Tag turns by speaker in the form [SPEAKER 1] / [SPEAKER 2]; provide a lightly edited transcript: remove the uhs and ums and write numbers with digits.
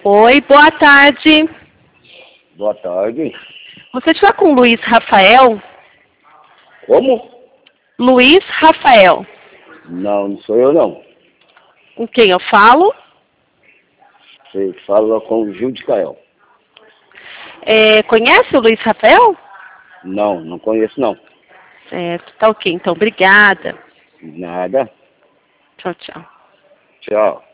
[SPEAKER 1] Oi, boa tarde.
[SPEAKER 2] Boa tarde.
[SPEAKER 1] Você está com o Luiz Rafael?
[SPEAKER 2] Como?
[SPEAKER 1] Luiz Rafael.
[SPEAKER 2] Não, não sou eu não.
[SPEAKER 1] Com quem eu falo?
[SPEAKER 2] Você fala com o Gil de Cael.
[SPEAKER 1] Conhece o Luiz Rafael?
[SPEAKER 2] Não, não conheço não.
[SPEAKER 1] Certo, tá ok. Então, obrigada.
[SPEAKER 2] Nada.
[SPEAKER 1] Tchau, tchau.
[SPEAKER 2] Tchau.